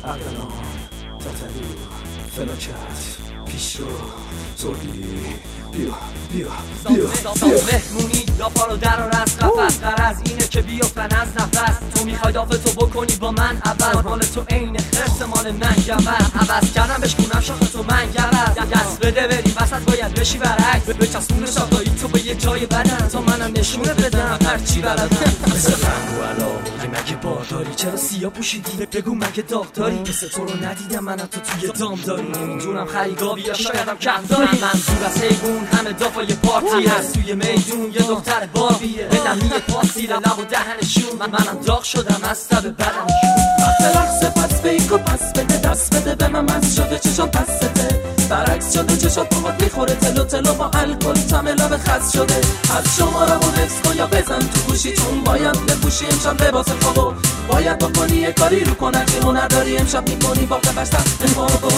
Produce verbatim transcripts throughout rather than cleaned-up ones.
اردلان تتلو فلاکت پیش رو زوری بیا بیا بیا بیا مهمونی یا پارو در و رس قفص قرض اینه که بیفتن از نفس تو میخوای دافتو بکنی با من عوض مال تو عین خرس مال من گوز عوض کردم بشکونم شاخ تو من گوز دست بده بری وسط باید بشی برعکس به چسبون شاقایی تو به یه جای بدن تا منم نشونه بدم هرچی بلدم مثل رنگ و علاقه مگه بارداری چرا سیاه پوشیدی بگو مگه داغ داری مثل تو رو ندیدم منم تو توی دام داری نمیدونم خریگاوی یا شایدم کم داری منظور از حیوون همه دافای پارتی هست توی میدون یه دختر بابیه بدم یه پاسیره لب و دهنشون من منم داغ شدم از تب بدنشون وقت لحظه پس فیک و پس بده دست بده به من مست شده چشم پسته برعکس شده چشات باهات میخوره تلو تلو با الکل تم لب خس شده از شما رو حفظ کن یا بزن تو گوشی چون باید بپوشی امشب لباس خوابو باید بکنی یه کاری رو کنن که هنر داری امشب میکنی باقی بش تخت خوابو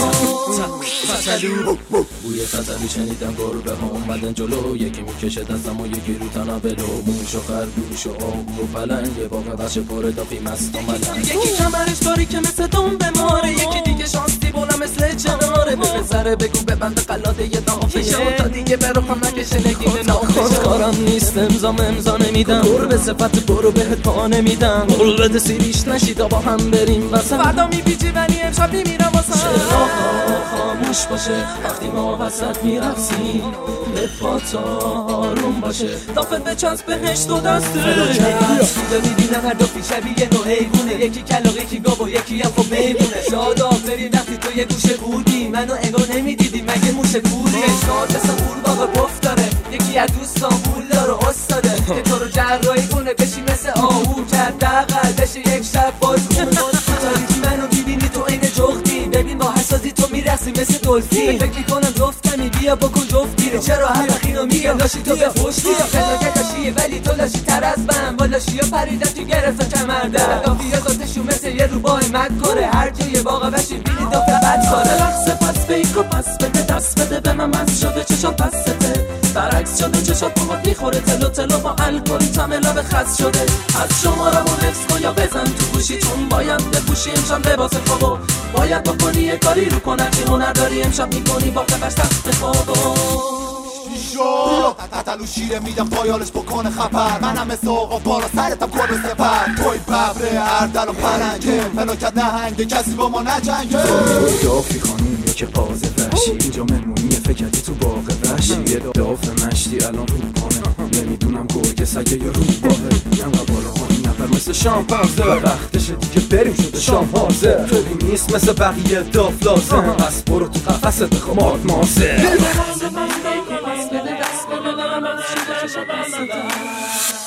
تتلو بوی تتلو شنیدم گربه ها اومدن جلو یکی میکشه دستم و یکی رو تنابلو موش و خرگوش و آهو و پلنگ یه باقی بش پر دافی مست و ملنگ یکی کمرش داری که مثل دون بماره یکی دیگه شانسی بولا مثل جناره به بزره بگو ببند قلاده یه دافشه تا دیگه برو خم نکشه نگینه ناخشه کارم نیست امضام امضا نمیدم قرب صفت برو بهت پا نمیدم قول بده سیریش نشی تا با هم بریم واسه فردا میپیچی ولی امشب نمیرم واسه چرا خاموش باشه وقتی ما وسط میرقصیم لفات آروم باشه دافت به چسب بهش دو دسته تو میبینم هر دو فی شبیه نو حیوونه یکی کلاغ یکی گاو و یکی هم خب میمونه شاد آفری وقتی تو یه گوشه بودی منو انگار نمیدیدی مگه موشه کوری شاد مثل قورباغه پف داره یکی از دوستان پول داره استاده که تو رو جراحی کنه بشی مثل آهو کرد دقل بشه یک شب باز تاریکی منو میبینی تو عین جختی ببین با حسازی تو میرسی مثل دلفین فکر کنم جفتمی بیا بکن جفتی چرا هر وقتینو میگم لاشی تو بفشتی فلاکت لاشیه ولی تو لاشی تر از من با لاشی ها پریدن تو گرفتن کمرده دافی ها ذاتشون مثل یه روباه مکاره هر جای باقا بشی بینی دافه بد کاره لحظه پس فیک و پس بده دست بده به من مست شده چشم پسته برعکس شده چشات باهات میخوره تلو تلو با الکل تم لب خس شده از شما رو حفظ کن یا بزن تو گوشی چون باید بپوشی امشب لباس خوابو باید بکنی یه کاری رو کنن که هنر داری امشب میکنی با قبش تخت خوابو تتلو شیره میدم پایالش بکنه خبر منم مثل آقا بالا سرتم کن سپر توی ببره اردل و پرنگه فلاکت نهنگه کسی با ما نجنگه توی دافی خانوم یا که پاز وحشی اینجا مهمونیه فکرتی تو باغ وحشی یه داف مشتی الان رو کنه نمیدونم گرگ سگه یا رو باهه انقدر بالا خانی نفر مثل شامپانزه و وقتشه دیگه بریم شده شام حاضر خیلی نیست مثل بقیه داف لازم پس برو تو قفصت بخوا مارد ماسه